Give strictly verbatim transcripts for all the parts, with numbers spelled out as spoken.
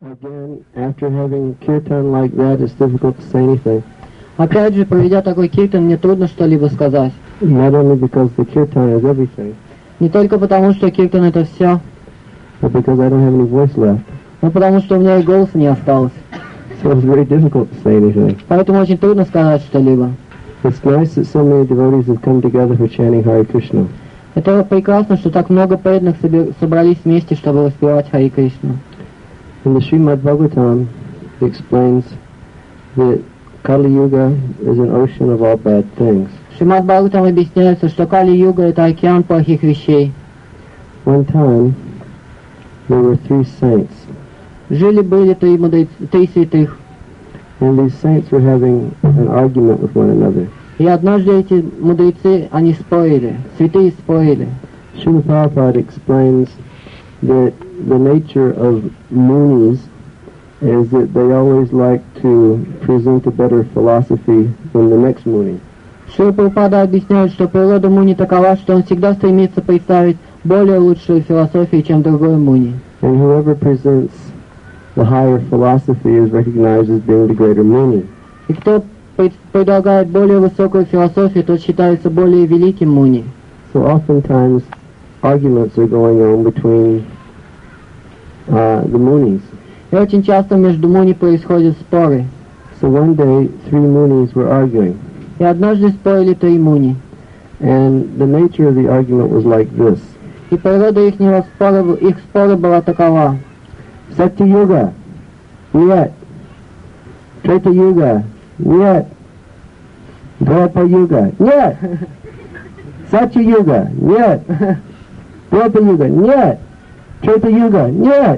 Again, after having kirtan like that, it's difficult to say anything. Опять же, проведя такой киртан, мне трудно что-либо сказать. Not only because the kirtan is everything, Не только потому, что киртан это все, but because I don't have any voice left. но потому, что у меня и голоса не осталось. So it's very difficult to say anything. Поэтому очень трудно сказать что-либо. It's nice that so many devotees have come together for chanting Hare Krishna. Это прекрасно, что так много преданных собер- собрались вместе, чтобы воспевать Хари Кришну. In the Srimad Bhagavatam, it explains that Kali Yuga is an ocean of all bad things. В Шримад Бхагаватам объясняется, что Кали-юга это океан плохих вещей. One time, there were three saints, Жили-были три, мудреца, три святых. and these saints were having an argument with one another. И однажды эти мудрецы, они спорили, святые спорили. Srila Prabhupada explains that the nature of munis is that they always like to present a better philosophy than the next muni. Шрила Прабхупада объясняет, что природа муни такова, что он всегда стремится представить более лучшую философию, чем другой муни. And whoever presents the higher philosophy is recognized as being the greater muni. И кто пред- предлагает более высокую философию, тот считается более великим муни. So oftentimes arguments are going on between uh, the munis. И очень часто между муни происходят споры. So one day three munis were arguing, И однажды спорили три муни. and the nature of the argument was like this. И природа ихнего спора, их спора была такова. Satya Yuga, нет. Treta Yuga, нет. Dwapara Yuga, нет. Satya Yuga, нет. Dwapara Yuga, нет. Treta Yuga, нет.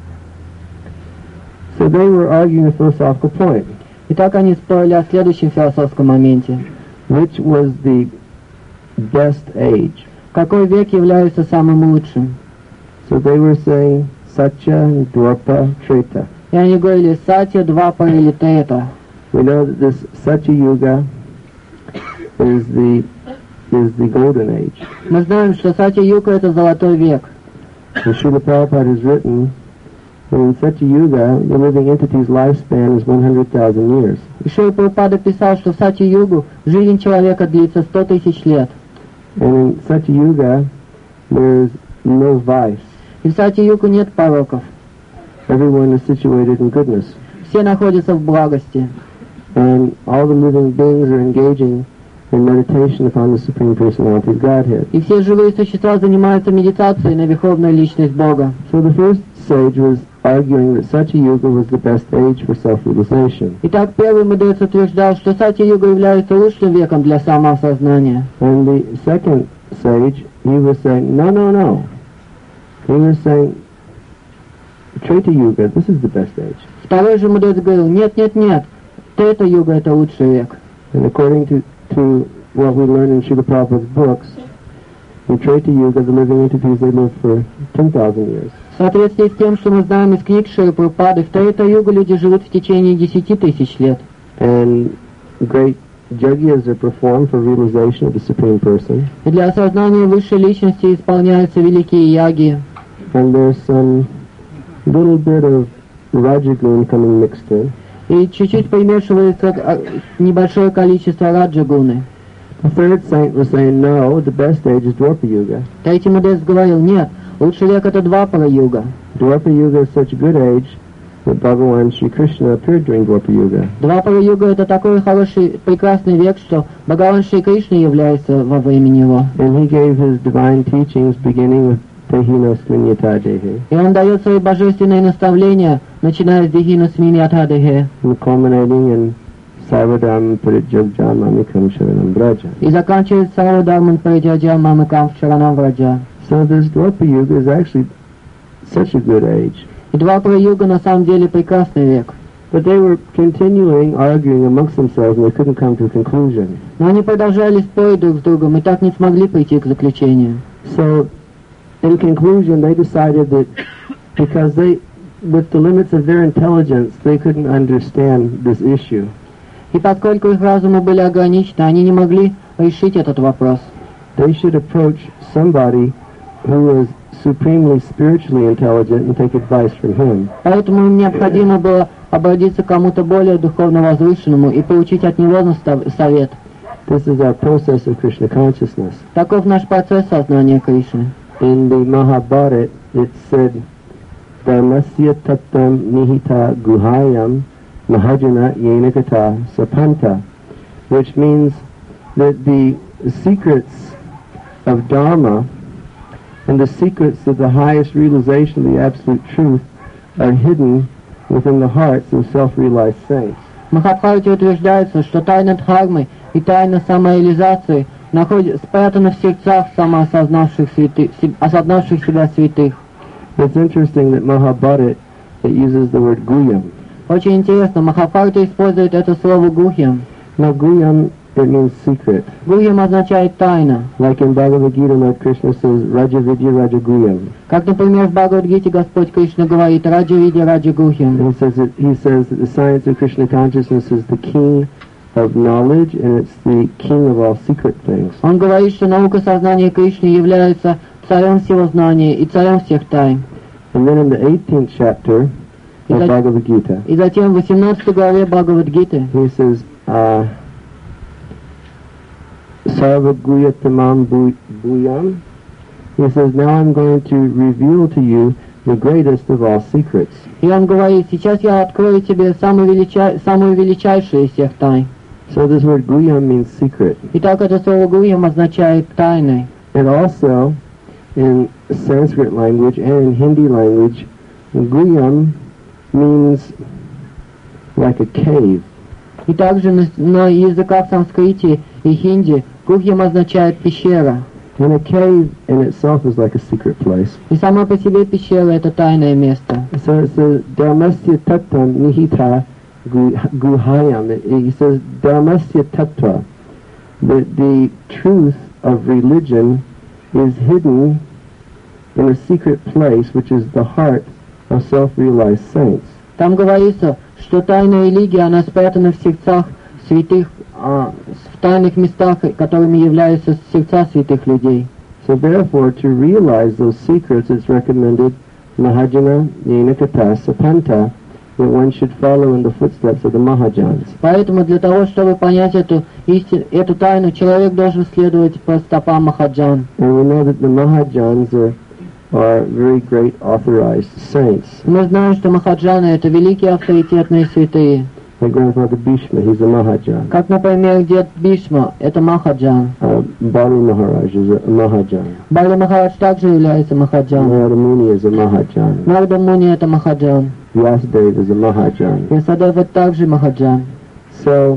So they were arguing a philosophical point. И так они спорили о следующем философском моменте. Which was the best age? Какой век является самым лучшим? So they were saying Satya, Dwapara, Treta. И они говорили Сатья, Двапара или Трета. We know that this Satya Yuga is the is the golden age. Мы знаем, что Сатья-юга это золотой век. And Srila Prabhupada has written that in Satya Yuga, the living entity's lifespan is one hundred thousand years. И Шрила Прабхупада писал, что в Сатья-югу жизнь человека длится сто тысяч лет. And in Satya Yuga, there is no vice. И в Сатья-югу нет пороков. Everyone is situated in goodness. Все находятся в благости. And all the living beings are engaging in meditation upon the Supreme Personality of Godhead. И все живые существа занимаются медитацией на Верховную Личность Бога. So the first sage was arguing that Satya Yuga was the best age for self-realization. Итак, первый мудрец утверждал, что Сатья-юга является лучшим веком для самоосознания. And the second sage, he was saying, no, no, no. He was saying, Treta Yuga, this is the best age. Второй же мудрец говорил, нет, нет, нет, Трета-юга это лучший век. And according to, to what we learn in Srila Prabhupada's books, in Treta Yuga, the living entities, they live for ten thousand years. В соответствии с тем, что мы знаем из книг Шрилы Прабхупады, в Трета-югу люди живут в течение десяти тысяч лет. And great yagyas are performed for realization of the Supreme Person. И для осознания высшей личности исполняются великие яги. And there's some little bit of Rajagun coming mixed in. И чуть-чуть примешивается а, небольшое количество раджагуны. The third saint was saying, no, the best age is Dwapara Yuga. Третий мудрец говорил, нет, лучший век это Двапара-юга. Dwapara Yuga is such a good age that Bhagavan Sri Krishna appeared during Dwapara Yuga. Двапара-юга это такой хороший, прекрасный век, что Бхагаван Шри Кришна является во время него. And he gave his divine teachings beginning with Tehina Sminyata Dehe, И он дает свои божественные наставления, начиная с Дихина Сминьятадехе, and culminating in Sarvadharma Parijagjan Mamikam Sharanam Vraja. и заканчивает Сарвадharman Париджаджан Мамакам Шаранам Враджа. So this Dwapara Yuga is actually such a good age. И Двапара-юга на самом деле прекрасный век. But they were continuing arguing amongst themselves and they couldn't come to a conclusion. Но они продолжали спорить друг с другом и так не смогли прийти к заключению. So in conclusion, they decided that because they, with the limits of their intelligence, they couldn't understand this issue. И поскольку их разумы были ограничены, они не могли решить этот вопрос. They should approach somebody who was supremely spiritually intelligent and take advice from him. Поэтому им необходимо было обратиться к кому-то более духовно возвышенному и получить от него настав- совет. This is our process of Krishna consciousness. Таков наш процесс сознания Кришны. In the Mahabharata, it said, Dharmasya tattam nihita guhayam mahajana yenagata sapanta, which means that the secrets of Dharma and the secrets of the highest realization of the absolute truth are hidden within the hearts of self-realized saints. В Махабхарате утверждается, что тайна дхармы и тайна самореализации находят, спрятаны в сердцах самоосознавших святых, осознавших себя святых. It's interesting that Mahabharata, it uses the word guyam. Очень интересно, Махабхарата использует это слово гухьям. Now guyam, it means secret. Гухьям означает тайна. Like in Bhagavad Gita, Lord Krishna says, Raja Vidya Raja Guyam. Как, например, в Бхагавад-гите Господь Кришна говорит «Раджа Видья Раджа Гухьям». And he says, that, he says that the science of Krishna consciousness is the king of knowledge and it's the king of all secret things. Он говорит, что наука сознания Кришны является царем всего знания и царем всех тайн. And then in the eighteenth chapter of Bhagavad Gita, И затем в восемнадцатой главе Бхагавад-гиты he says, uh, Sarva Guyatamam Bhuyam. He says, now I'm going to reveal to you the greatest of all secrets. И он говорит, сейчас я открою тебе самую, велича... самую величайшую из всех тайн. So this word Guyam means secret. Итак, это слово гуям означает тайной. And also, in Sanskrit language and in Hindi language, Guyam means like a cave. И также на, на языках санскрите и хинди гухьям означает пещера. And a cave in itself is like a secret place. И сама по себе пещера это тайное место. So it says, Dharmasya tattam nihita guhayam. He says, Dharmasya tattva. That the truth of religion is hidden in a secret place, which is the heart of self-realized saints. Там говорится, что тайная религия, она спрятана в сердцах святых, а, в тайных местах, которыми являются сердца святых людей. So therefore, to realize those secrets, it's recommended Mahajana Yenakata Sapanta, that one should follow in the footsteps of the Mahajans. Поэтому для того, чтобы понять эту истину, эту тайну, человек должен следовать по стопам Махаджан. And we know that the Mahajans are, are very great authorized saints. Мы знаем, что Махаджаны это великие авторитетные святые. My grandfather Bhishma, he's a Mahajan. Как, например, дед Бишма, это Махаджан. Uh, Bali Maharaj is a Mahajan. Бали Махарадж также является Махаджан. Narada Muni is a Mahajan. Нарада Муни это Махаджан. Vyasadeva is a Mahajan. Вьясадев это также Махаджан. So,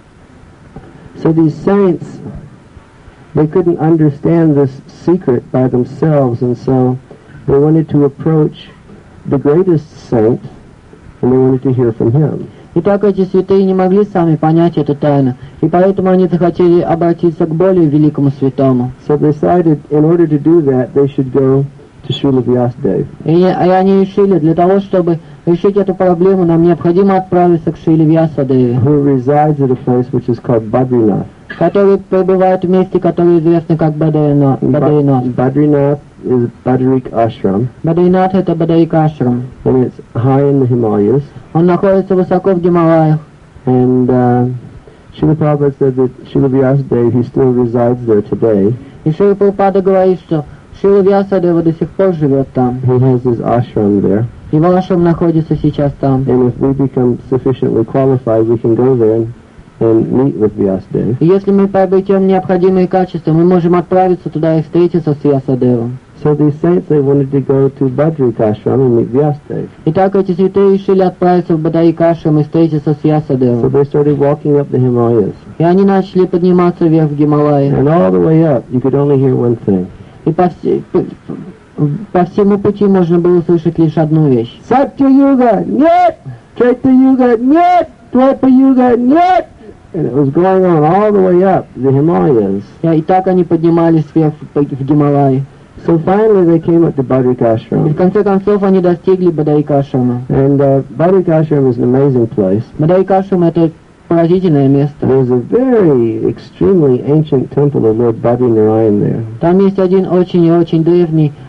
so these saints, they couldn't understand this secret by themselves, and so they wanted to approach the greatest saint, and they wanted to hear from him. Итак, эти святые не могли сами понять эту тайну, и поэтому они захотели обратиться к более великому святому. So they decided, in order to do that, they should go to Srila Vyasadeva. И, и они решили, для того, чтобы решить эту проблему, нам необходимо отправиться к Шриле Вьясадеве, who resides at a place which is called Badrinath. который пребывает в месте, которое известно как Бадринат. Бадринат. Badrinath is Badrik Ashram, Бадринат это Бадрик Ашрам. and it's high in the Himalayas. Он находится высоко в Гималаях. And uh, Srila Prabhupada said that Srila Vyasadeva, he still resides there today. И Шрила Прабхупада говорит, что Шрила Вьясадева до сих пор живет там. He has his ashram there. Его ашрам находится сейчас там. And if we become sufficiently qualified, we can go there and, and meet with Vyasadeva. И если мы приобретем необходимые качества, мы можем отправиться туда и встретиться с Вьясадевом. So these saints, they wanted to go to Badrik Ashram and meet Vyasadeva. Итак, эти святые решили отправиться в Бадрик Ашрам и встретиться с So Вьясадевом. they started walking up the Himalayas. И они начали подниматься вверх в Гималаи. And all the way up, you could only hear one thing. И по, все- по, по всему пути можно было услышать лишь одну вещь. Satya-yuga, нет! Treta-yuga, нет! Dwapa-yuga, нет! And it was going on all the way up the Himalayas. И так они поднимались вверх в, в Гималаи. So finally they came up to Badrik И в Ashram. конце концов они достигли Бадрик Ашрама. And uh, Badrik Ashram is an amazing place. Бадрик Ашрам это поразительное место. There's a very extremely ancient temple of Lord Badrinarayan there. Там есть один очень и очень древний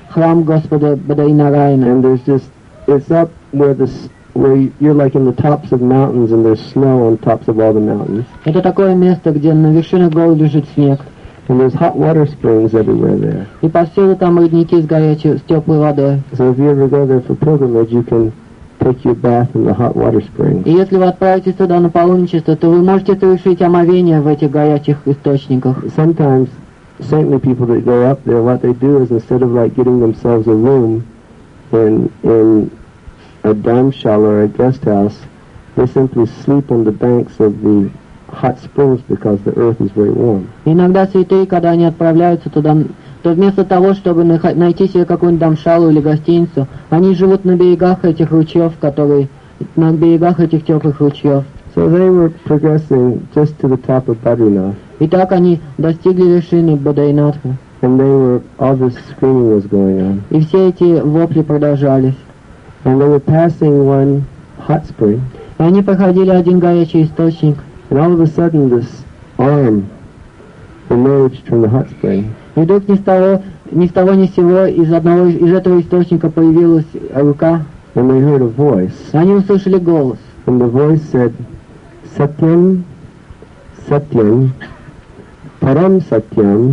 храм Господа Бадайнарайана. And there's just, it's up where the, s- where you're like in the tops of mountains and there's snow on tops of all the mountains. Это такое место, где на вершинах гор лежит снег. And there's hot water springs everywhere there. И повсюду там родники с горячей, с теплой водой. So if you ever go there for pilgrimage, you can take your bath in the hot water springs. И если вы отправитесь туда на паломничество, то вы можете совершить омовение в этих горячих источниках. Sometimes saintly people that go up there, what they do is instead of like getting themselves a room in in a dharamshala or a guest house, they simply sleep on the banks of the hot springs because the earth is very warm. Иногда святые, когда они отправляются туда, то вместо того, чтобы нах- найти себе какую-нибудь дамшалу или гостиницу, они живут на берегах этих ручьев, которые на берегах этих теплых ручьев. So they were progressing just to the top of Badrinath, И так они достигли вершины Бадайнатха. and they were, all this screaming was going on. И все эти вопли продолжались. And they were passing one hot spring, И они проходили один горячий источник. and all of a sudden this arm emerged from the hot spring, И вдруг ни с того, ни с того ни с сего из одного из этого источника появилась рука. and they heard a voice. И они услышали голос. And the voice said, Satyam, Satyam, Param Satyam,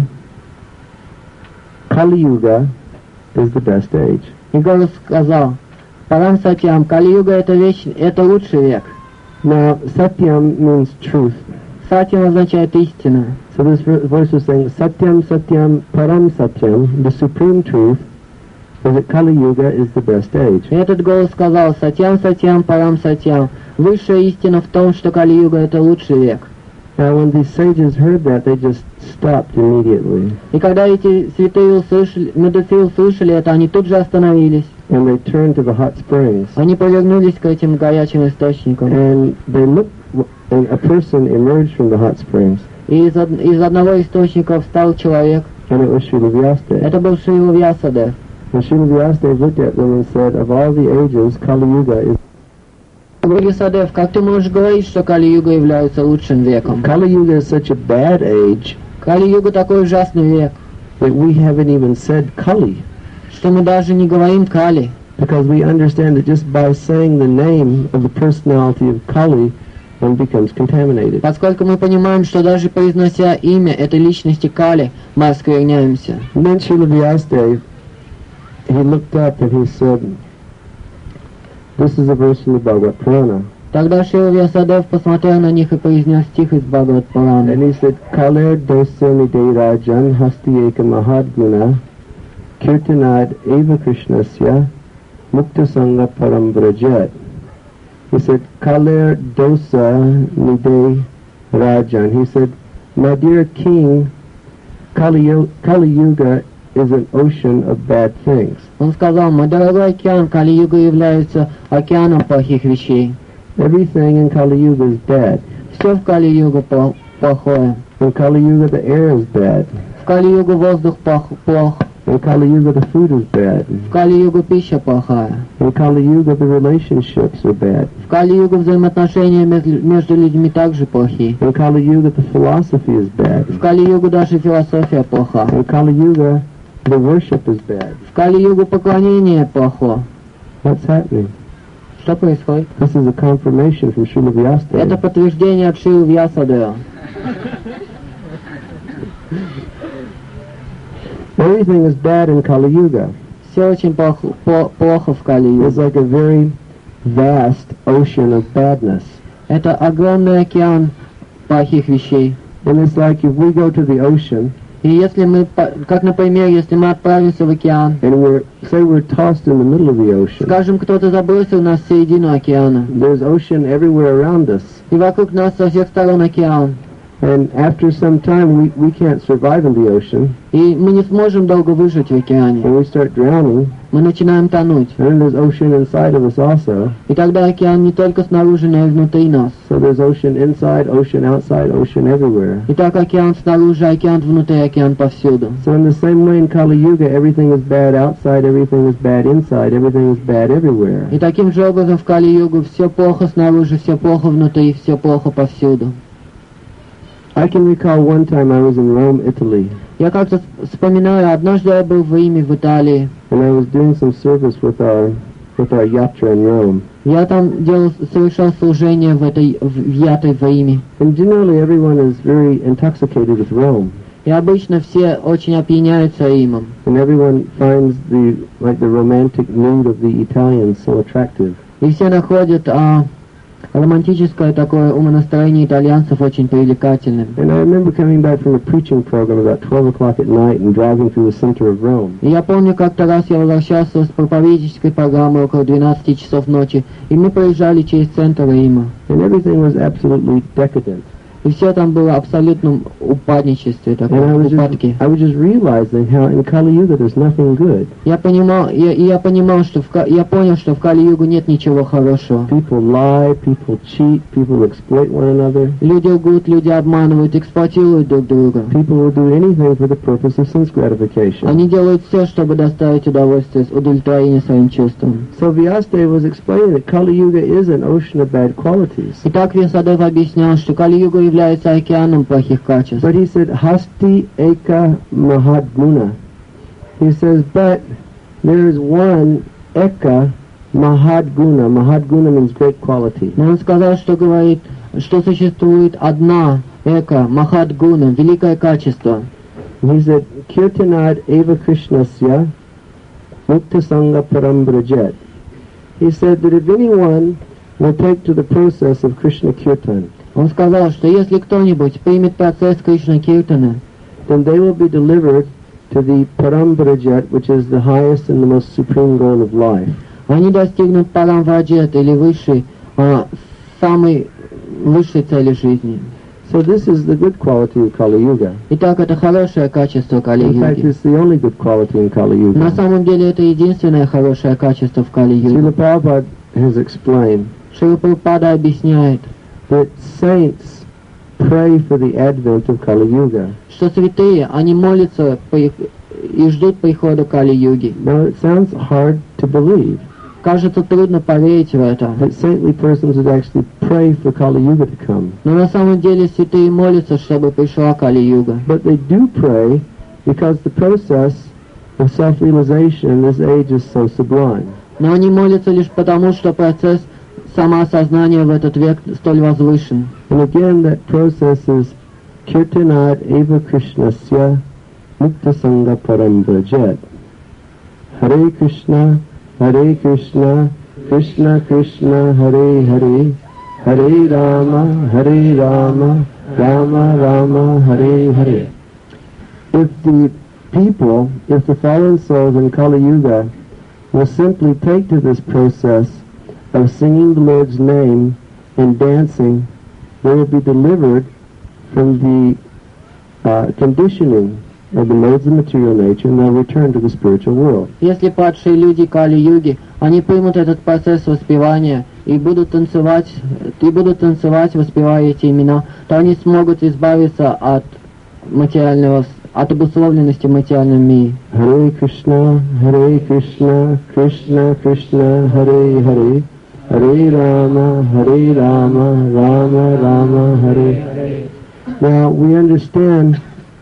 Kali Yuga is the best age. И голос сказал: Парам Сатьям, Кали-юга это вещь, это лучший век. Now, Satyam means truth. Сатьям означает истина. So this vo- voice was saying, Satyam, Satyam, Param Satyam, the supreme truth is that Kali Yuga is the best age. И этот голос сказал: Сатьям, Сатьям, Парам Сатьям. Высшая истина в том, что Кали-юга это лучший век. Now, when these sages heard that, they just stopped immediately. И когда эти святые услышали, мудрецы услышали это, они тут же остановились. And they turned to the hot springs. Они повернулись к этим горячим источникам. And they looked, and a person emerged from the hot springs. И из, од- из одного источника встал человек. And it was Srila Vyasadeva. Это был Шрила Вьясадев. And Srila Vyasadeva looked at them and said, of all the ages, Kali Yuga is... Вьясадев, как ты можешь говорить, что Кали-юга является лучшим веком? Kali Yuga is such a bad age Кали-юга такой ужасный век, that we haven't even said Kali. что мы даже не говорим Кали. Because we understand that just by saying the name of the personality of Kali, one becomes contaminated. Поскольку мы понимаем, что даже произнося имя этой личности Кали, мы оскверняемся. And then Srila Vyasadeva, he looked up and he said, this is a verse from the Bhagavad Purana. Тогда Шрила Вьясадев посмотрел на них и произнес стих из Бхагават Пурана. And he said, Kaler dosa nidei rajan hasti eka mahad guna kirtanad eva krishnasya mukta sangha param vrajat. He said, Kaler dosa nidei rajan. He said, my dear king, Kali, Yu- Kali Yuga is an ocean of bad things. Он сказал: мой дорогой океан, Кали-юга является океаном плохих вещей. Everything in Kali Yuga is bad. Все в Кали-югу пл- плохое. In Kali Yuga the air is bad. В Кали-югу воздух плох, плох. In Kali Yuga the food is bad. В Кали-югу пища плохая. In Kali Yuga the relationships are bad. В Кали-югу взаимоотношения мез- между людьми также плохие. In Kali Yuga the philosophy is bad. В Кали-югу даже философия плоха. In Kali Yuga the worship is bad. В Кали-югу поклонение плохо. What's happening? Что происходит? This is a confirmation from Srila Это Vyasadeva. подтверждение от Шрилы Вьясадева. Everything is bad in Kali Yuga. Все очень плохо, по- плохо в Кали-югу. It's like a very vast ocean of badness. Это огромный океан плохих вещей. And it's like if we go to the ocean И если мы, по- как, например, если мы отправимся в океан, and we're, say we're tossed in the middle of the ocean. скажем, кто-то забросил нас в середину океана, There's ocean everywhere around us. и вокруг нас со всех сторон океан, And after some time we, we can't survive in the ocean. и мы не сможем долго выжить в океане, And we start drowning. мы начинаем тонуть. And then there's ocean inside of us also. И тогда океан не только снаружи, но и внутри нас. So there's ocean inside, ocean outside, ocean everywhere. И так океан снаружи, океан внутри, океан повсюду. So in the same way in Kali Yuga, everything is bad outside, everything is bad inside, everything is bad everywhere. И таким же образом в Кали-югу все плохо снаружи, все плохо внутри, все плохо повсюду. I can recall one time I was in Rome, Italy, Я как-то вспоминаю, однажды я был в Риме, в Италии. and I was doing some service with our with our yatra in Rome. Я там делал, совершал служение в этой в Ятой в Риме. And generally everyone is very intoxicated with Rome. И обычно все очень опьяняются Римом. And everyone finds the like the romantic mood of the Italians so attractive. И все находят а, романтическое такое умонастроение итальянцев очень привлекательным. And I remember coming back from a preaching program about twelve o'clock at night and driving through the center of Rome. И я помню, как-то раз я возвращался с проповеднической программы около двенадцати часов ночи, и мы проезжали через центр Рима. And everything was absolutely decadent. И все там было в абсолютном упадничестве, And I таком was упадке. just, I was just realizing how in Kali Yuga there's nothing good. Я понимал, я, и я понимал, что в, Ка- я понял, что в Кали-югу нет ничего хорошего. People lie, people cheat, people exploit one another. Люди лгут, люди обманывают, эксплуатируют друг друга. People will do anything for the purpose of sense gratification. Они делают все, чтобы доставить удовольствие, удовлетворение своим чувствам. So Vyasadeva was explaining that Kali Yuga is an ocean of bad qualities. Итак, Вьясадев объяснял, что Кали-юга является океаном плохих качеств. But he said, Hasti Eka Mahadguna. He says, but there is one Eka Mahadguna. Mahadguna means great quality. Но он сказал, что говорит, что существует одна эка, махадгуна, великое качество. He said, Kirtanad Eva Krishnasya Mukta Sangha Parambrajet. He said that if anyone will take to the process of Krishna Kirtan, Он сказал, что если кто-нибудь примет процесс Кришна Киртана, then they will be delivered to the Parambrajet, which is the highest and the most supreme goal of life. они достигнут парамваджет или высшей, а, самой высшей цели жизни. So this is the good quality of Kali Yuga. Итак, это хорошее качество In fact, Кали-юги. it's the only good quality in Kali На Yuga. самом деле это единственное хорошее качество в Кали-юге. Srila Prabhupada has explained Шрила Прабхупада объясняет, that saints pray for the advent of Kali Yuga. что святые, они молятся по их- и ждут прихода Кали-юги. Now it sounds hard to believe Кажется, трудно поверить в это. that saintly persons would actually pray for Kali Yuga to come. Но на самом деле святые молятся, чтобы пришла Кали-юга. But they do pray because the process of self-realization in this age is so sublime. Но они молятся лишь потому, что процесс самоосознания в этот век столь возвышен. And again, that process is Kirtanad Eva Krishnasya Mukta Sangha Parambrajet. Hare Krishna, Hare Krishna, Krishna Krishna, Hare Hare, Hare Rama, Hare Rama, Rama Rama, Hare Hare. If the people, if the fallen souls in Kali Yuga will simply take to this process of singing the Lord's name and dancing, they will be delivered from the uh, conditioning of the modes of material nature, and they'll return to the spiritual world. Если падшие люди Кали-юги, они примут этот процесс воспевания и будут танцевать, и будут танцевать, воспевая эти имена, то они смогут избавиться от материального, от обусловленности в материальном мире. Hare Krishna, Hare Krishna, Krishna Krishna, Hare Hare, Hare Rama, Hare Rama, Rama Rama, Hare Hare. Now we understand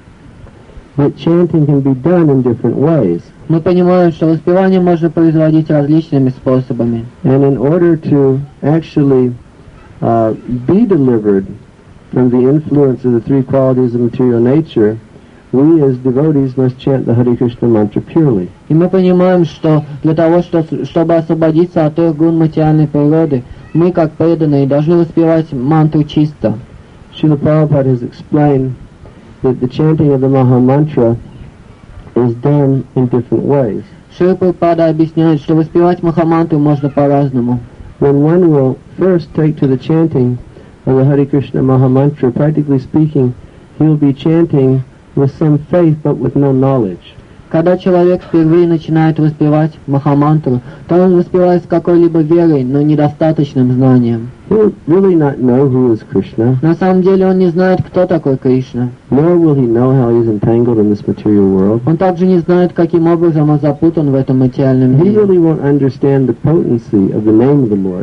that chanting can be done in different ways. Мы понимаем, что воспевание можно производить различными способами. And in order to actually uh, be delivered from the influence of the three qualities of material nature, we as devotees must chant the Hare Krishna mantra purely. И мы понимаем, что для того, что, чтобы освободиться от трех гун материальной природы, мы, как преданные, должны воспевать мантру чисто. Srila Prabhupada has explained that the chanting of the Maha Mantra is done in different ways. Шрила Прабхупада объясняет, что воспевать махамантру можно по-разному. When one will first take to the chanting of the Hare Krishna Maha Mantra, practically speaking, he will be chanting with some faith but with no knowledge. Когда человек впервые начинает воспевать махамантру, то он воспевает с какой-либо верой, но недостаточным знанием. He'll really not know who is Krishna, На самом деле он не знает, кто такой Кришна. nor will he know how he's entangled in this material world. Он также не знает, каким образом он запутан в этом материальном He мире. really won't understand the potency of the name of the Lord.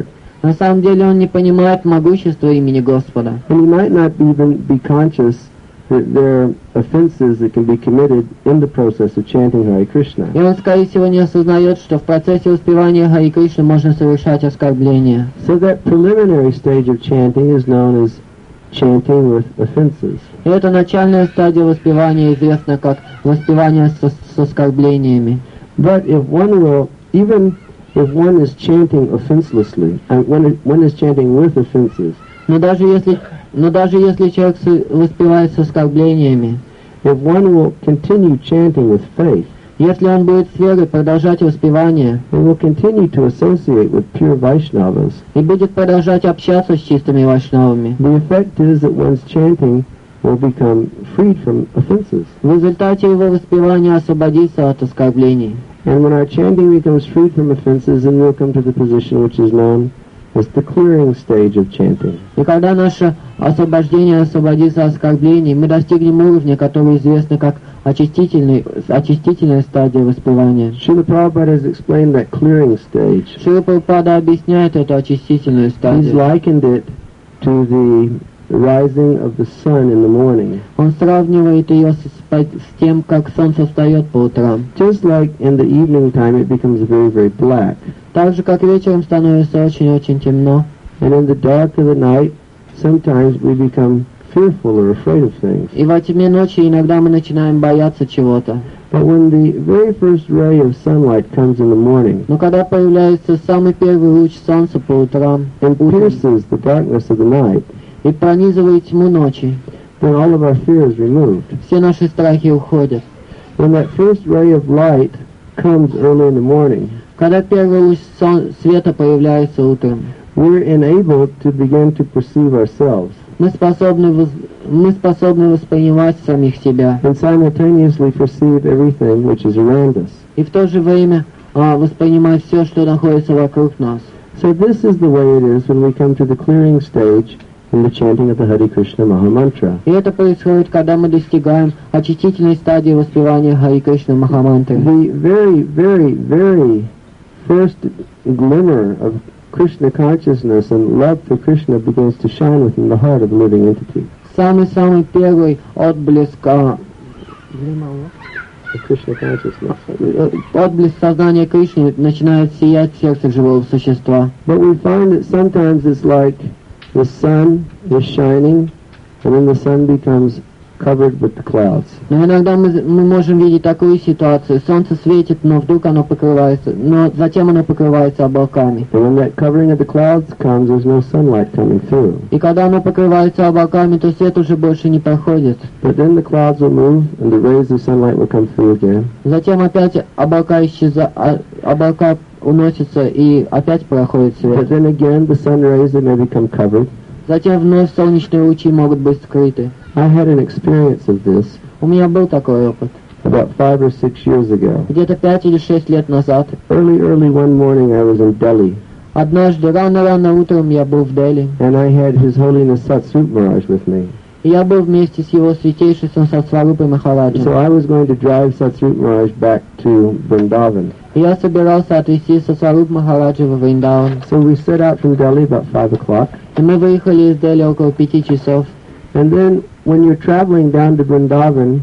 На самом деле он не понимает могущества имени Господа. And he might not even be conscious that there are offenses that can be committed in the process of chanting Hare Krishna. И он, скорее всего, не осознает, что в процессе воспевания Хари Кришны можно совершать оскорбления. So that preliminary stage of chanting is known as chanting with offenses. И эта начальная стадия воспевания известна как воспевание со, с оскорблениями. But if one will, even if one is chanting offenselessly, and one, one is chanting with offenses, Но даже если, но даже если человек с- воспевает с оскорблениями, if one will continue chanting with faith, если он будет с верой продолжать воспевание and will continue to associate with pure Vaishnavas, и будет продолжать общаться с чистыми вайшнавами, the effect is that one's chanting will become freed from offenses. в результате его воспевания освободится от оскорблений. And when our chanting becomes freed from offenses, then we'll come to the position which is known as the clearing stage of chanting. И когда наше освобождение освободится от оскорблений, мы достигнем уровня, который известен как очистительный, очистительная стадия воспевания. Srila Prabhupada has explained that clearing stage. Шрила Прабхупада объясняет эту очистительную He's стадию. likened it to the rising of the sun in the morning. Он сравнивает ее с, с тем, как солнце встает по утрам. Just like in the evening time it becomes very, very black. Так же, как вечером становится очень-очень темно. And in the dark of the night, sometimes we become fearful or afraid of things. И во тьме ночи иногда мы начинаем бояться чего-то. But when the very first ray of sunlight comes in the morning Но когда появляется самый первый луч солнца по утрам and pierces the darkness of the night, и пронизывает тьму ночи, then all of our fear is removed. все наши страхи уходят. When that first ray of light comes early in the morning, Когда первый луч сон- света появляется утром, we're enabled to begin to perceive ourselves мы способны, воз- мы способны воспринимать самих себя and simultaneously perceive everything which is around us. и в то же время а, воспринимать все, что находится вокруг нас. So this is the way it is when we come to the clearing stage in the chanting of the Hare Krishna Maha Mantra. И это происходит, когда мы достигаем очистительной стадии воспевания Хари Кришны Махамантры. The very, very, very first glimmer of Krishna consciousness and love for Krishna begins to shine within the heart of the living entity. Самый-самый первый отблеск, а, The Krishna consciousness. э, отблеск сознания Кришны начинает сиять в сердце живого существа. But we find that sometimes it's like the sun is shining and then the sun becomes covered with the clouds. Но иногда мы, мы можем видеть такую ситуацию. Солнце светит, но вдруг оно покрывается, но затем оно покрывается облаками. And when that covering of the clouds comes, there's no sunlight coming through. И когда оно покрывается облаками, то свет уже больше не проходит. But then the clouds will move and the rays of sunlight will come through again. Затем опять облака исчезают, облака уносятся и опять проходит But свет. then again the sun rays, they may become covered. Затем вновь солнечные лучи могут быть скрыты. I had an experience of this У меня был такой опыт. about five or six years ago. Где-то пять или шесть лет назад. Early, early one morning I was in Delhi Однажды рано-рано утром я был в Дели. and I had His Holiness Satsrup Maharaj with me. И я был вместе с его святейшеством Сатсварупой Махараджем. So I was going to drive Satsrup Maharaj back to Vrindavan. И я собирался отвезти Сатсваруп Махараджа в Вриндаван. So we set out from Delhi about five o'clock. И мы выехали из Дели около пяти часов. And then when you're traveling down to Vrindavan,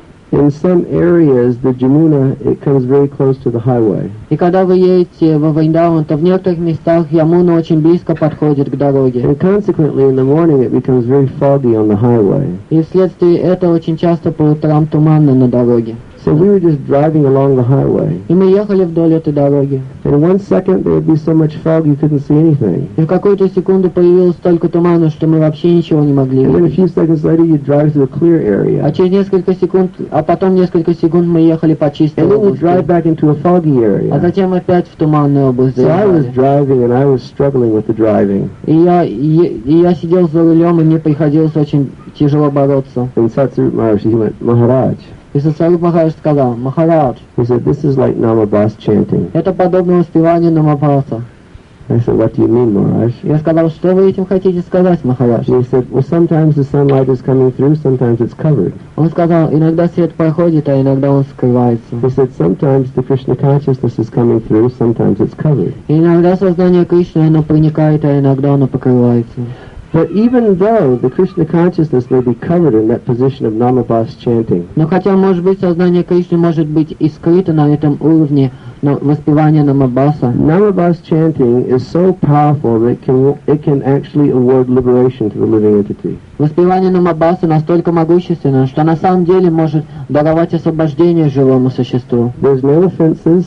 in some areas the Jamuna, it comes very close to the highway. И когда вы едете во Вриндаван, то в некоторых местах Ямуна очень близко подходит к дороге. And consequently in the morning it becomes very foggy on the highway. И вследствие этого очень часто по утрам туманно на дороге. So we were just driving along the highway. И мы ехали вдоль этой дороги. And in one second there would be so much fog you couldn't see anything. И в какую-то секунду появилось столько тумана, что мы вообще ничего не могли And then a видеть. few seconds later you drive through a clear А area. через несколько секунд, а потом несколько секунд мы ехали по чистой And then you drive области. back into a foggy А area. затем опять в туманную область So I was заехали. driving and I was struggling with the driving. И я, и, и я сидел за рулем, и мне приходилось очень тяжело бороться. And Satsrup Maharaj, he went, Maharaj. И Сатсваруп Махарадж сказал: Махарадж, He said, this is like Namabhas chanting. это подобно воспеванию Намабхаса. I said, what do you mean, Maharaj? Я сказал, что вы этим хотите сказать, Махарадж? And he said, well, sometimes the sunlight is coming through, sometimes it's covered. Он сказал, иногда свет проходит, а иногда он скрывается. He said, sometimes the Krishna consciousness is coming through, sometimes it's covered. И иногда сознание Кришны, оно проникает, а иногда оно покрывается. But even though the Krishna consciousness may be covered in that position of Namabhas chanting, Но хотя, может быть, сознание Кришны может быть и скрыто на этом уровне но воспевания Намабаса, Namabhas chanting is so powerful that it can, it can actually award liberation to the living entity. воспевание Намабаса настолько могущественно, что на самом деле может даровать освобождение живому существу. There's no offenses,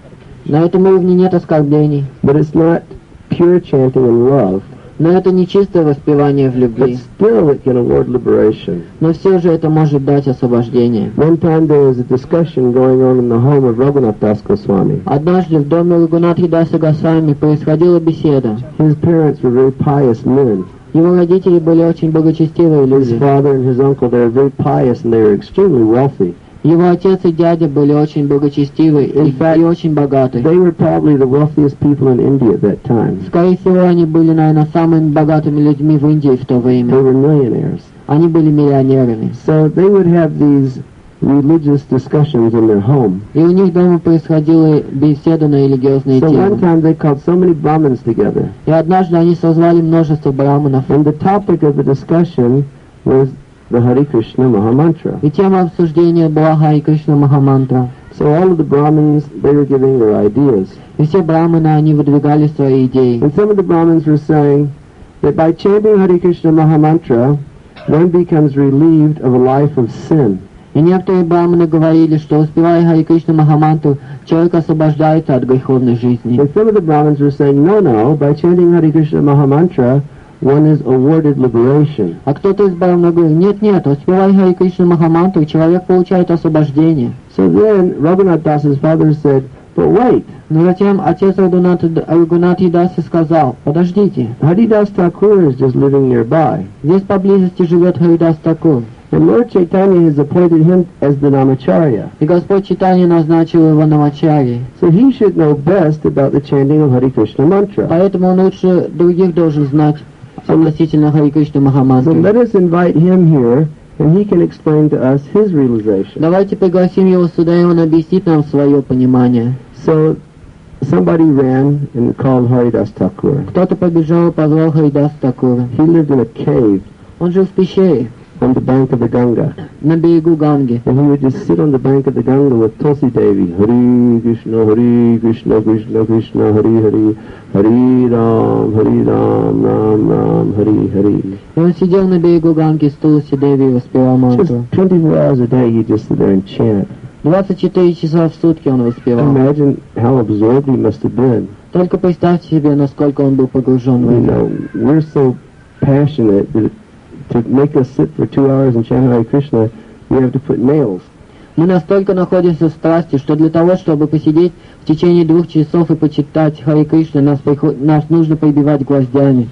На этом уровне нет оскорблений, but it's not pure chanting in love. но это не чистое воспевание в But любви. still it can award liberation. Но все же это может дать освобождение. One time there was a discussion going on in the home of Raghunath Das Goswami. Однажды в доме Рагунатхи Даса Госвами происходила беседа. His parents were very pious men. Его родители были очень благочестивые His люди. father and his uncle, they were very pious and they were extremely wealthy. Его отец и дядя были очень благочестивы и, In fact, и очень богаты. They were probably the wealthiest people in India at that time. Скорее всего, они были, наверное, самыми богатыми людьми в Индии в то They время. were millionaires. Они были миллионерами. So they would have these religious discussions in their home. И у них дома происходила беседа на религиозные So one темы. time they called so many Brahmins together. И однажды они созвали множество браманов. And the topic of the discussion was the Hare Krishna Mahamantra. И тема обсуждения была Хари Кришна Махамантра. So all of the Brahmins, they were giving their ideas. И все браманы, они выдвигали свои идеи. And some of the Brahmins were saying that by chanting Hare Krishna Mahamantra, one becomes relieved of a life of sin. И некоторые браманы говорили, что успевая Хари Кришна Махамантру, человек освобождается от греховной жизни. And some of the Brahmins were saying, no, no, by chanting Hare Krishna Mahamantra, one is awarded liberation. А кто-то из браманов говорил, нет-нет, успевая Хари Кришна Махамантру, человек получает освобождение. So then Raghunath Das's father said, but wait, Но затем отец Рагунатхи Даси сказал, подождите, Haridas Thakur is just living nearby. здесь поблизости живет Харидас Такур. And Lord Chaitanya has appointed him as the Namacharya. И Господь Чайтанья назначил его намачарьей. So he should know best about the chanting of Hare Krishna mantra. Поэтому он лучше других должен знать относительно Хари Кришны So Махамантры. let us invite him here, and he can explain to us his realization. Давайте пригласим его сюда, и он объяснит нам свое понимание. So somebody ran and called Haridas Thakur. Кто-то побежал и позвал Харидас Такура. He lived in a cave Он жил в пещере on the bank of the Ganga. на берегу Ганги. And he would just sit on the bank of the Ganga with Tulsi Devi. Hare Krishna, Hare Krishna, Krishna Krishna, Hare Hare, Hare Ram, Hare Ram, Ram Ram, Hare Hare. И он сидел на берегу Ганги с Тулси Деви и воспевал мантру. Just twenty-four hours a day he'd just sit there and chant. двадцать четыре часа в сутки он воспевал. Imagine how absorbed he must have been. Только представьте себе, насколько он был погружен в You это. know, we're so passionate that to make us sit for two hours and chant Hare Krishna, we have to put nails. Мы настолько находимся в страсти, что для того, чтобы посидеть в течение двух часов и почитать Хари Кришна, нас, приход... нас нужно прибивать гвоздями.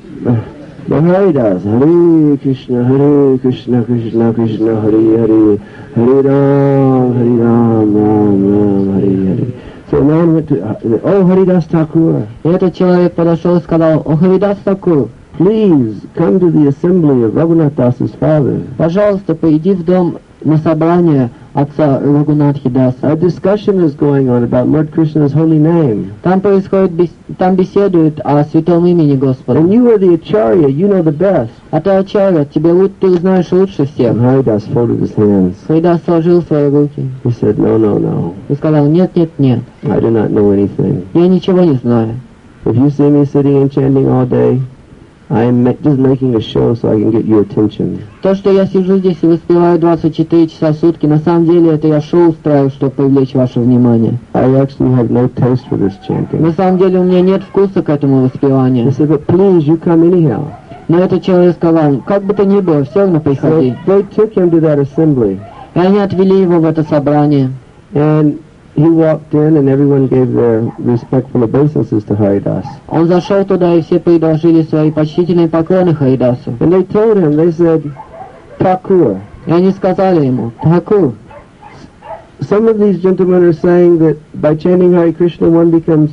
But Hare does. Hare Krishna, Hare Krishna, Krishna Krishna, Hare Hare, Hare Ram, Hare Ram, Ram Ram, Hare Hare. So man went to, uh, oh Haridas Thakur, И этот человек подошел и сказал, «О, Харидас Такур, please come to the assembly of Raghunath Das's father. пожалуйста, приди в дом на собрание отца Рагунатхи Даса. A discussion is going on about Lord Krishna's holy name. Там происходит, бес... там беседуют о святом имени Господа. And you are the Acharya, you know the best. А ты Ачарья, тебе лу- ты знаешь лучше всех». And Haridas folded his hands. Харидас сложил свои руки He said, no, no, no, и сказал, «Нет, нет, нет, I do not know anything. я ничего не знаю. If you see me sitting and chanting all day, I am ma- just making a show so I can get your attention. То, что я сижу здесь и воспеваю двадцать четыре часа в сутки, на самом деле это я шоу устраиваю, чтобы привлечь ваше внимание. I actually have no taste for this chanting. На самом деле у меня нет вкуса к этому He воспеванию». said, but please, you come anyhow. Но этот человек сказал, как бы то ни было, все равно So приходи. they took him to that assembly. И они отвели его в это собрание. And he walked in and everyone gave their respectful obeisances to Haridas. Он зашел туда, и все предложили свои почтительные поклоны Харидасу. And they told him, they said, Thakur. И они сказали ему, «Такур, Some of these gentlemen are saying that by chanting Hare Krishna one becomes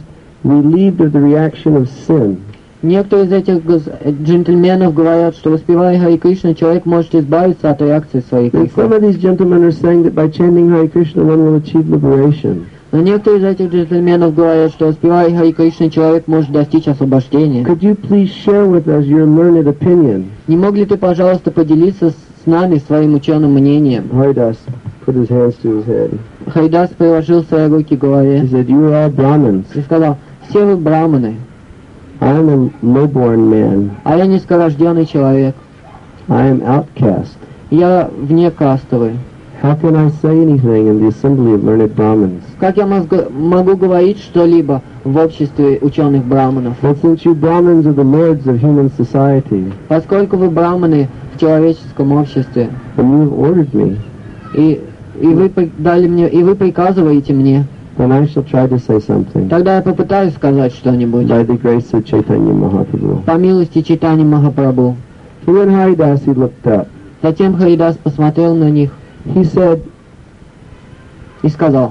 relieved of the reaction of sin. Некоторые из этих гос- джентльменов говорят, что воспевая Хари Кришна, человек может избавиться от реакции своих And some грехов. of these gentlemen are saying that by chanting Hare Krishna one will achieve liberation. Но некоторые из этих джентльменов говорят, что воспевая Хари Кришна, человек может достичь освобождения. Could you please share with us your learned opinion? Не мог ли ты, пожалуйста, поделиться с нами своим ученым мнением? Haridas put his hands to his head. Харидас приложил свои руки к He голове said, you are all Brahmins. и сказал: все вы браманы, I am a low-born man. а я низкорожденный человек. I am outcast. Я вне кастовый. How can I say anything in the assembly of learned Brahmins? Как я мозго- могу говорить что-либо в обществе ученых браманов? But since you Brahmins are the lords of human society, Поскольку вы браманы в человеческом обществе, and you have ordered me, и, и вы при- дали мне, и вы приказываете мне, then I shall try to say something тогда я попытаюсь сказать что-нибудь. by the grace of Chaitanya Mahaprabhu. По милости Чайтаньи Махапрабху. So when Haridas, he looked up. Затем Харидас посмотрел на них He said, и сказал: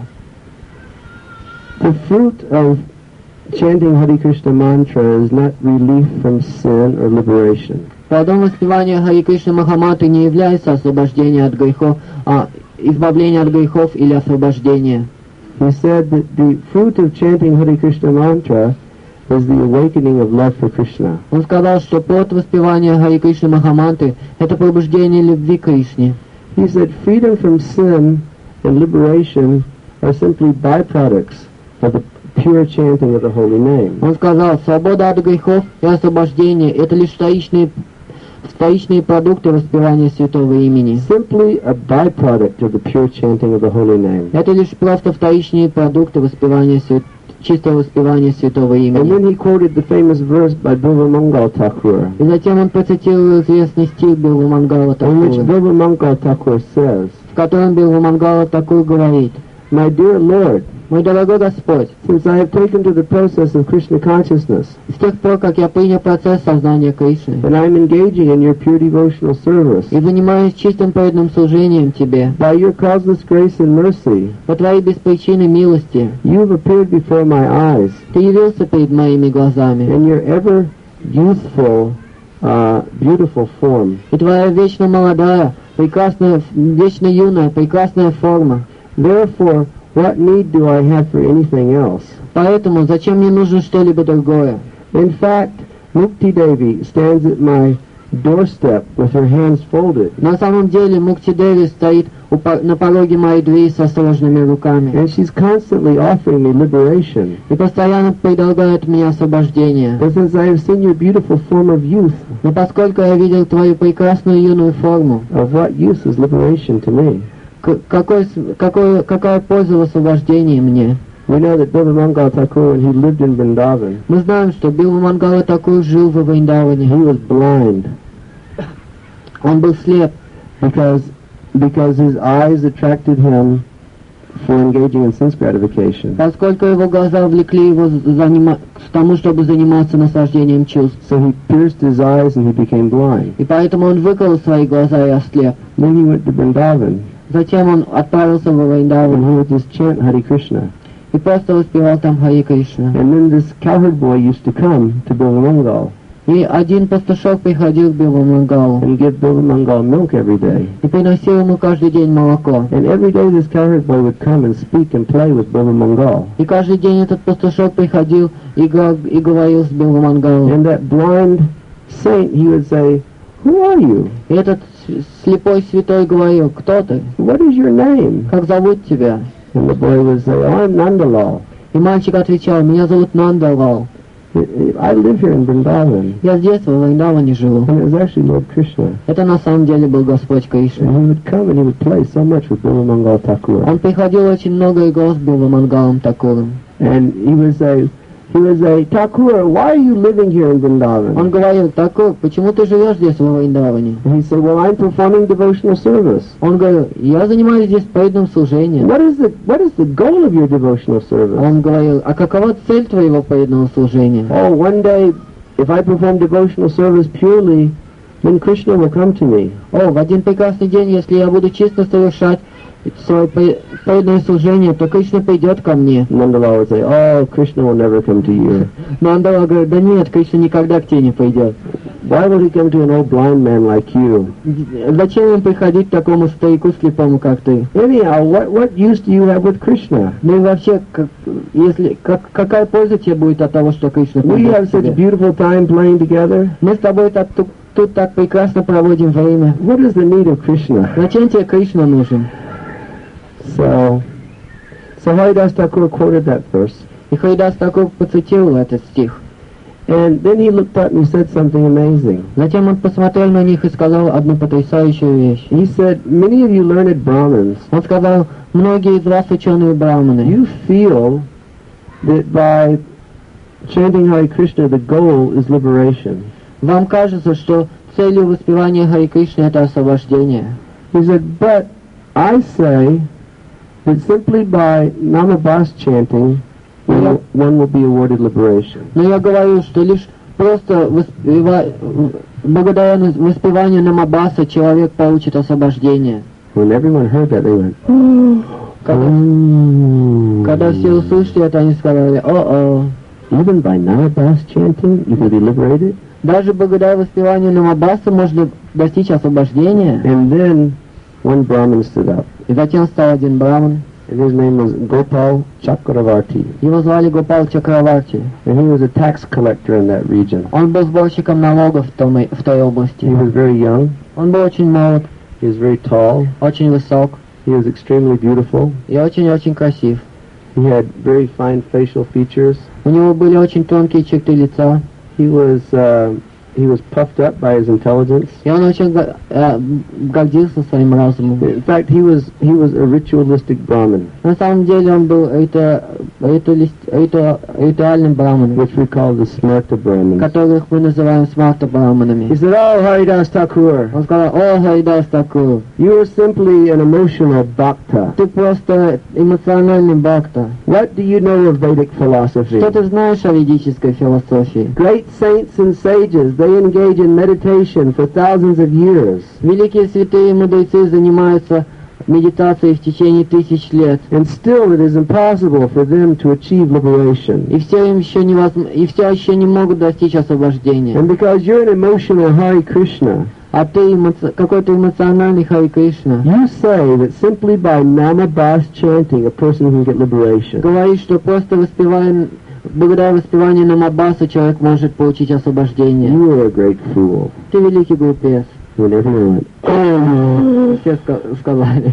the fruit of chanting Hare Krishna mantra is not relief from sin or liberation. плодом воспевания Хари Кришны Махамантры не является освобождение от грехов, а избавление от грехов или освобождение. He said that the fruit of chanting Hare Krishna mantra is the awakening of love for Krishna. Он сказал, что плод воспевания Хари Кришны Махамантры — это пробуждение любви к Кришне. He said freedom from sin and liberation are simply byproducts of the pure chanting of the holy name. Он сказал, свобода от грехов и освобождение — это лишь вторичные, вторичные продукты воспевания святого имени. Simply a byproduct of the pure chanting of the holy name. Это лишь просто вторичные продукты воспевания свят... чистого воспевания святого And имени. then he quoted the famous verse by Bilva Mangal Thakur, И затем он процитировал известный стих Билва Мангала in which Такура, Bilva Mangal Thakur says, в котором Билва Мангала Такур говорит: My dear Lord, «Мой дорогой Господь, since I have taken to the process of Krishna consciousness, с тех пор, как я принял процесс сознания Кришны and I am engaging in your pure devotional service, и занимаюсь чистым преданным служением Тебе, by your causeless grace and mercy, по Твоей беспричинной милости, you have appeared before my eyes, Ты явился перед моими глазами, in your ever youthful, uh, beautiful form. и Твоя вечно молодая, прекрасная, вечно юная, прекрасная форма. Therefore, what need do I have for anything else? Поэтому зачем мне нужно что-либо другое? In fact, Mukti Devi stands at my doorstep with her hands folded, На самом деле Мукти Деви стоит у по- на пороге моей двери со сложными руками and she's constantly offering me liberation. и постоянно предлагает мне освобождение. But since I have seen your beautiful form of youth, Но поскольку я видел твою прекрасную юную форму, of what use is liberation to me? к- какой, с- какой, какая польза в освобождении мне? We know that Bilva Mangal Thakur, when he lived in Vrindavan, Мы знаем, что Билва Мангала Такур жил во he Вриндаване. was blind Он был слеп, because because his eyes attracted him for engaging in sense gratification. поскольку его глаза влекли его занима- к тому, чтобы заниматься наслаждением чувств. So he pierced his eyes and he became blind. И поэтому он выколол свои глаза и ослеп. Then he went to Vrindavan Затем он отправился во and Вриндаван he would just chant Hare Krishna. и просто воспевал там Хари Кришна. And then this cowherd boy used to come to Bilva Mangal И один пастушок приходил к Билву Мангалу and give Bilva Mangal milk every day. и приносил ему каждый день молоко. And every day this cowherd boy would come and speak and play with Bilva Mangal. И каждый день этот пастушок приходил и, играл, и говорил с Билву Мангалу. And that blind saint, he would say, who are you? И этот с- слепой святой говорил: кто ты? What is your name? Как зовут тебя? And the boy would say, oh, I'm Nandalal. И мальчик отвечал: меня зовут Нандалал. I live here in Vrindavan. Я с детства в Вриндаване живу. And it was actually Lord Krishna. Это на самом деле был Господь Кришна. And he would come and he would play so much with Bilva Mangal Thakur. Он приходил очень много играл с Билву Мангалом Такуром. And he would say, he would say, Thakur, why are you living here in Он Vrindavan? говорил: Такур, почему ты живешь здесь во Вриндаване? And he said, well, I'm performing devotional service. Он говорил: я занимаюсь здесь преданным служением. What is the what is the goal of your devotional service? Он говорил: а какова цель твоего преданного служения? Oh, one day, if I perform devotional service purely, then Krishna will come to me. О, в один прекрасный день, если я буду чисто совершать свое преданное служение, то Кришна придет ко мне. Nandalal would say, oh, Krishna will never come to you. Нандала говорит, да нет, Кришна никогда к тебе не придет. Why would he come to an old blind man like you? Зачем им приходить к такому старику слепому, как ты? Anyhow, what, what use do you have with Krishna? Ну и вообще, как, если, как, какая польза тебе будет от того, что Кришна We придет have к such тебе? beautiful time playing together. Мы с тобой так, тут, тут так прекрасно проводим время. What is the need of Krishna? Зачем тебе Кришна нужен? So, so Haridas Thakur quoted that verse. И Харидас Такур процитировал этот стих. And then he looked up and he said something amazing. Затем он посмотрел на них и сказал одну потрясающую вещь. He said, many of you learned Brahmins, Он сказал, многие из вас ученые браманы. you feel that by chanting Hare Krishna the goal is liberation. Вам кажется, что целью воспевания Хари Кришны это освобождение. He said, but I say that simply by Namabas chanting, one will, one will be awarded liberation. Но я говорю, что лишь просто воспева... благодаря воспеванию Намабаса человек получит освобождение. When everyone heard that, they went, Когда, oh. когда все услышали это, они сказали, о-о. Even by Namabas chanting, you can be liberated? Даже благодаря воспеванию Намабаса можно достичь освобождения. And then one Brahmin stood up, И затем стал один браман. and his name was Gopal Chakravarti. Его звали Гопал Чакраварти. And he was a tax collector in that region. Он был сборщиком налогов в, том, в той области. He was very young, Он был очень молод, he was very tall, очень высок he was extremely beautiful, и очень-очень красив. he had very fine facial features, У него были очень тонкие черты лица, he was, uh, he was puffed up by his intelligence. и он очень го- э, гордился своим разумом. In fact, he was, he was a ritualistic Brahmin, На самом деле он был риту- ритуалист- риту- ритуальным браманом, which we call the Smarta Brahmins. которых мы называем смарта He браманами. said, oh, Haridas Thakur, Он сказал, о, Харидас Такур, you are simply an emotional bhakta. ты просто эмоциональный бхакта. What do you know of Vedic philosophy? Что ты знаешь о ведической философии? Great saints and sages, they engage in meditation for thousands of years. Великие святые мудрецы занимаются медитацией в течение тысяч лет. And still it is impossible for them to achieve liberation. И все им еще невозможно, и все еще не могут достичь освобождения. And because you're an emotional Hare Krishna, А ты эмо- какой-то эмоциональный Хари Кришна. you say that simply by Namabas chanting a person can get liberation. Говоришь, что просто воспевая, благодаря воспеванию Намабаса человек может получить освобождение. You are a great fool. Ты великий глупец. When everyone went, oh, Все ска- сказали.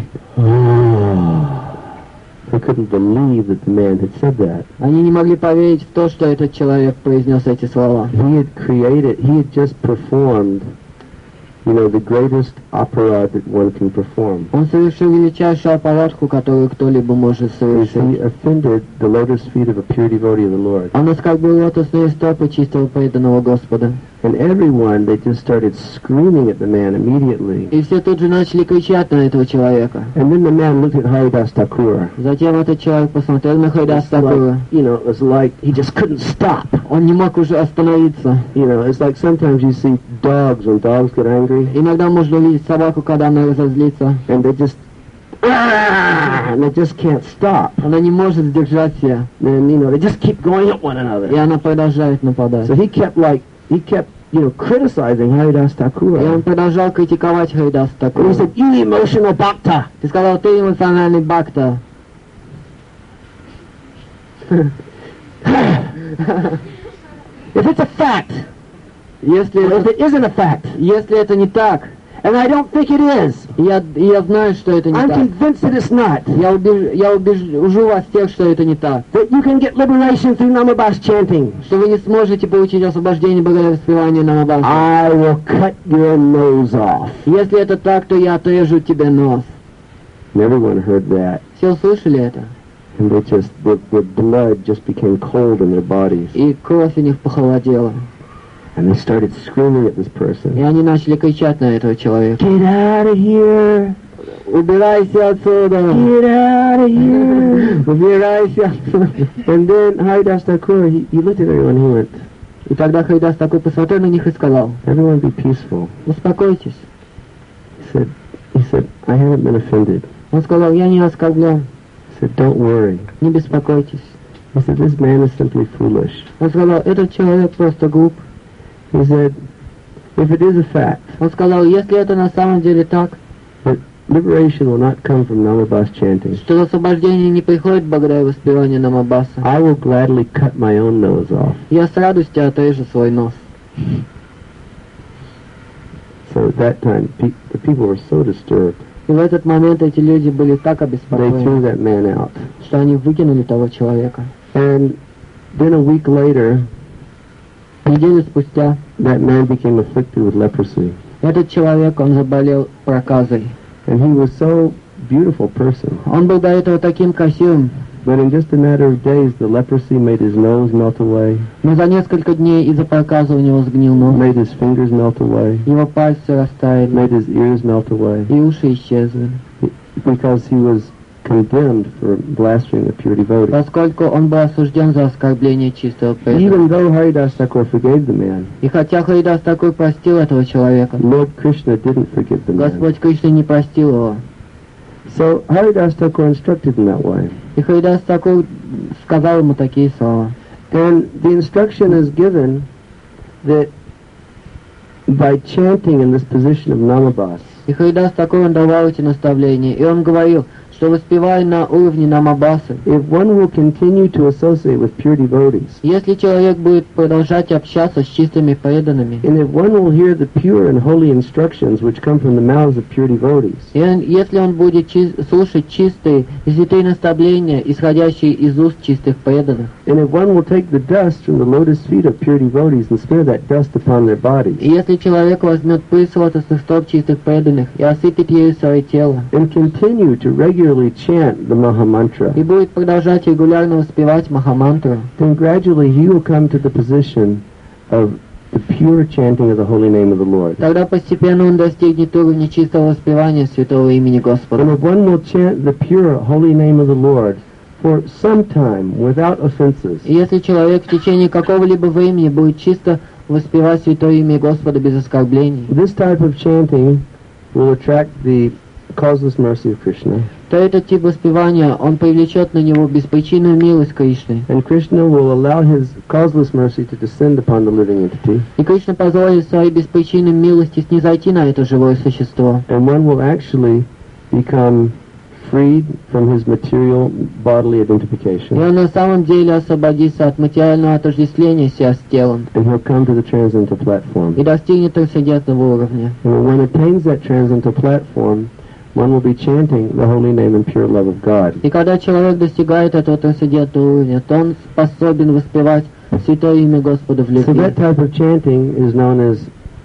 oh. They couldn't believe that the man had said that. Они не могли поверить в то, что этот человек произнес эти слова. He had created, he had just performed, you know, the greatest opera that one can perform. Он совершил величайшую аппаратку, которую кто-либо может He совершить. offended the lotus feet of a pure devotee of the Lord. Он оскорбил лотосные стопы чистого преданного Господа. And everyone, they just started screaming at the man immediately. И все тут же начали кричать на этого человека. And then the man looked at Haridas Thakur. Затем этот человек посмотрел на Харидас It's Такура. like, you know, it was like he just couldn't stop. Он не мог уже остановиться. You know, it's like sometimes you see dogs, when dogs get angry, Иногда можно увидеть собаку, когда она разозлится. and they just, ah, and they just can't stop. Она не может сдержать себя. And, you know, they just keep going at one И another. она продолжает нападать. So he kept like, he kept, you know, criticizing Haridas И он Thakur. продолжал критиковать Харидас And Такура. he said, you emotional bhakta. Ты сказал, ты эмоциональный бхакта. If it's a fact, Если, or if it isn't a fact, если это не так, and I don't think it is, я, я знаю, что это не I'm так. convinced that it's not, Я, убеж, я убежу вас всех, что это не так. that you can get liberation through Namabas chanting. Что вы не сможете получить освобождение благодаря воспеванию Намабаса. I will cut your nose off. Если это так, то я отрежу тебе нос. And everyone heard that, Все услышали это? and they just, the, the blood just became cold in their bodies. И кровь у них похолодела. And they started screaming at this И person. они начали кричать на этого человека. Get out of here! Убирайся отсюда! Get out of here! Убирайся отсюда! And then Haridas Thakur, he, he looked at everyone, he went, И тогда Харидас такой посмотрел на них и сказал, everyone be peaceful. успокойтесь. He said, he said, I haven't been offended. Он сказал, я не оскорблен, He said, don't worry. не беспокойтесь. He said, this man is simply foolish. Он сказал, этот человек просто глуп. He said, if it is a fact Он сказал, если это на самом деле так, that liberation will not come from Namabas chanting, что освобождение не приходит благодаря воспеванию Намабаса, I will gladly cut my own nose off. я с радостью отрежу свой нос. So at that time, pe- the people were so disturbed, И в этот момент эти люди были так they threw обеспокоены, that man out. что они выкинули того человека. And then a week later, Неделю спустя that man became afflicted with leprosy. этот человек, он заболел проказой. And he was so beautiful person. Он был до этого таким красивым, But in just a matter of days, the leprosy made his nose melt away, но за несколько дней из-за проказа у него сгнил нос, made his fingers melt away, его пальцы растаяли, made his ears melt away, и уши исчезли, because he was condemned for blaspheming the pure devotee. поскольку он был осужден за оскорбление чистого преданного. Even though Haridas Thakur forgave the man, И хотя Харидас такой простил этого человека, Lord Krishna didn't forgive the man. Господь Кришна не простил его. So Haridas Thakur instructed in that way. И Харидас такой сказал ему такие слова. And the instruction is given that by chanting in this position of Namabas, И Харидас такой он давал эти наставления. И он говорил, что воспевая на уровне Намабасы, if one will continue to associate with pure devotees, если человек будет продолжать общаться с чистыми преданными, and if one will hear the pure and holy instructions which come from the mouths of pure devotees, и он- если он будет чи- слушать чистые и святые наставления, исходящие из уст чистых преданных, and if one will take the dust from the lotus feet of pure devotees and smear that dust upon their и bodies, если человек возьмет пыль с лотосных стоп чистых преданных и осыпет ею свое тело, and continue to regularly chant the Maha Mantra, и будет продолжать регулярно воспевать Махамантру, then gradually he will come to the position of the pure chanting of the holy name of the Lord. тогда постепенно он достигнет уровня чистого воспевания святого имени Господа. And if one will chant the pure holy name of the Lord for some time without offenses, И если человек в течение какого-либо времени будет чисто воспевать святое имя Господа без оскорблений, this type of chanting will attract the causeless mercy of Krishna, то этот тип воспевания, он привлечет на него беспричинную милость Кришны. and Krishna will allow his causeless mercy to descend upon the living entity, И Кришна позволит своей беспричинной милости снизойти на это живое существо. and one will actually become freed from his material bodily И identification, он на самом деле освободится от материального отождествления себя с телом and he'll come to the transcendental platform. и достигнет трансцендентного уровня. And when one attains that transcendental platform, one will be chanting the holy name and pure love of God. И когда человек достигает этого трансцендентного уровня, то он способен воспевать святое имя Господа в So любви. that type of chanting is known as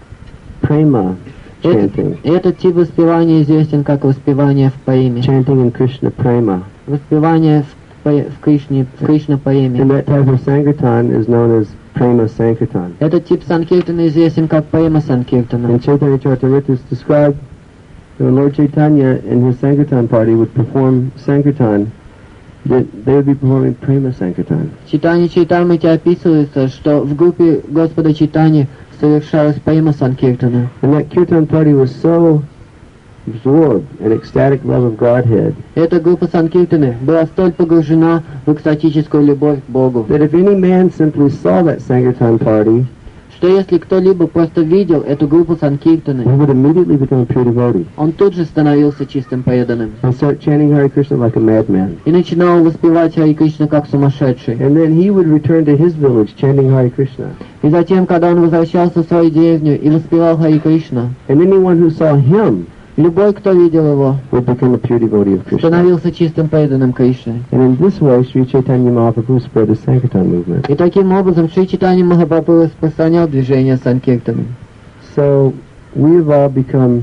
prema Этот, chanting, этот тип воспевания известен как воспевание в поэме. chanting in Krishna prema. Воспевание в, по- в Кришне, в Кришна And поэме. that type of sankirtan is known as prema sankirtan. Этот тип санкиртана известен как поэма санкиртана. In Chaitanya Charitamrita is described when Lord Chaitanya and his sankirtan party would perform sankirtan, that they would be performing prema sankirtan. В Читании Чайтамрити описывается, что в группе Господа Читани совершалась поэма санкиртана. And that kirtan party was so absorbed in ecstatic love of Godhead Эта группа санкиртаны была столь погружена в экстатическую любовь к Богу, that if any man simply saw that sankirtan party, что если кто-либо просто видел эту группу he санкиртаны, would immediately become a pure devotee он тут же становился чистым преданным and start chanting Hare Krishna like a madman. и начинал воспевать Хари Кришна как сумасшедший. And then he would return to his village chanting Hare Krishna. И затем, когда он возвращался в свою деревню и воспевал Хари Кришна, And anyone who saw him любой, кто видел его, would become a pure devotee of Krishna. становился чистым преданным Кришне. And in this way, Sri Chaitanya Mahaprabhu spread the Sankirtan movement. И таким образом Шри Чайтанья Махапрабху распространял движение санкиртаны. So we have all become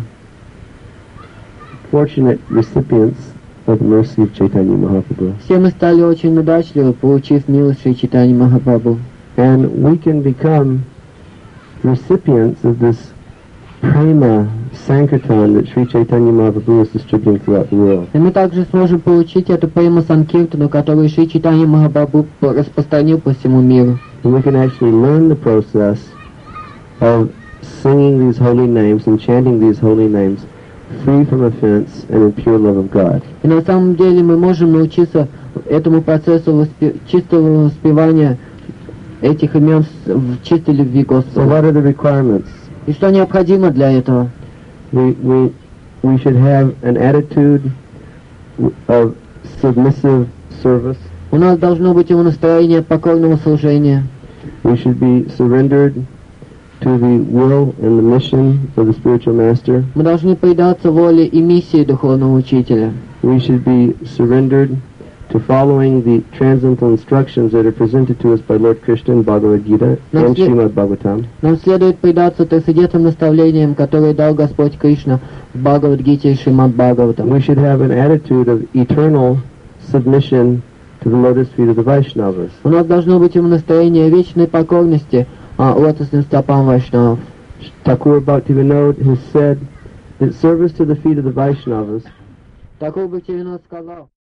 fortunate recipients of the mercy of Chaitanya Mahaprabhu. Все мы стали очень удачливы, получив милость Шри Чайтаньи Махапрабху. And we can become recipients of this prema Sankirtan that Sri Chaitanya Mahaprabhu is distributing throughout the world. И мы также сможем получить эту поэму санкиртану, которую Шри Чайтанья Махапрабху распространил по всему миру. And we can actually learn the process of singing these holy names and chanting these holy names free from offense, and in pure love of God. И на самом деле мы можем научиться этому процессу воспе- чистого воспевания этих имен с- в чистой любви So Господа. what are the requirements? И что необходимо для этого? We, we, we should have an attitude of submissive service. У нас должно быть его настроение покорного служения. We should be surrendered to the will and the mission of the spiritual master. Мы должны предаться воле и миссии духовного учителя. We should be surrendered to following the transcendental instructions that are presented to us by Lord Krishna in Bhagavad Gita Now, and yeah. Srimad Bhagavatam. Нам следует предаться трансцендентным наставлениям, которые дал Господь Кришна в Бхагавад-гите и Шримад Бхагаватам. We should have an attitude of eternal submission to the lotus feet of the Vaishnavas. У нас должно быть ему настроение вечной покорности а, лотосным стопам вайшнавов. Thakur Bhaktivinoda has said that service to the feet of the Vaishnavas Такой Бхактивинод сказал,